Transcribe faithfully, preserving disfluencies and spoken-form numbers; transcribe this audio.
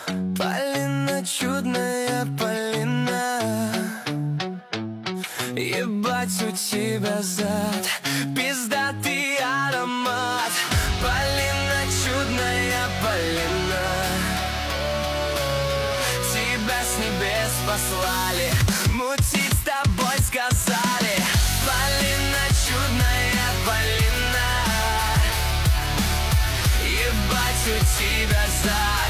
Полина, чудная Полина, ебать у тебя зад, пиздатый аромат. Полина, чудная Полина, тебя с небес послали, мутить с тобой сказали. Полина, чудная Полина, ебать у тебя зад.